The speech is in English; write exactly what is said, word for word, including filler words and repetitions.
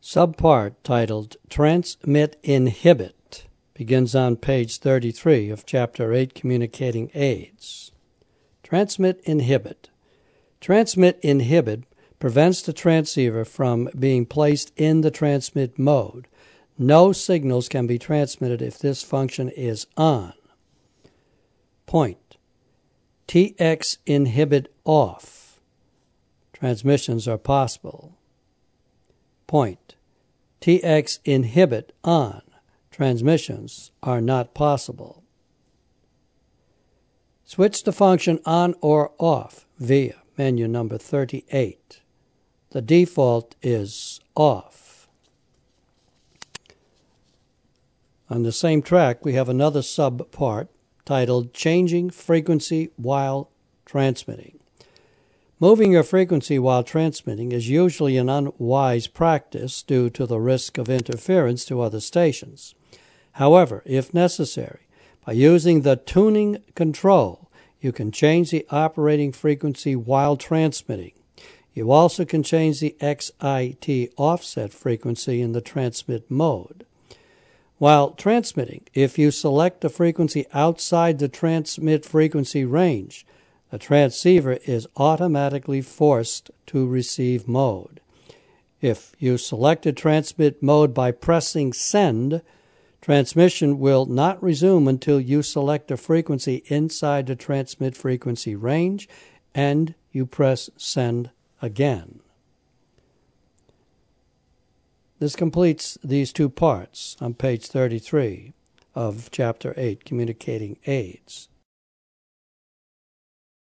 Subpart titled Transmit Inhibit begins on page thirty-three of Chapter eight, Communicating Aids. Transmit Inhibit. Transmit Inhibit prevents the transceiver from being placed in the transmit mode. No signals can be transmitted if this function is on. Point. T X inhibit off. Transmissions are possible. Point. T X inhibit on. Transmissions are not possible. Switch the function on or off via menu number thirty-eight. The default is off. On the same track, we have another subpart titled Changing Frequency While Transmitting. Moving your frequency while transmitting is usually an unwise practice due to the risk of interference to other stations. However, if necessary, by using the tuning control, you can change the operating frequency while transmitting. You also can change the X I T offset frequency in the transmit mode. While transmitting, if you select a frequency outside the transmit frequency range, the transceiver is automatically forced to receive mode. If you selected transmit mode by pressing send, transmission will not resume until you select a frequency inside the transmit frequency range and you press send again. This completes these two parts on page thirty-three of Chapter eight, Communicating Aids.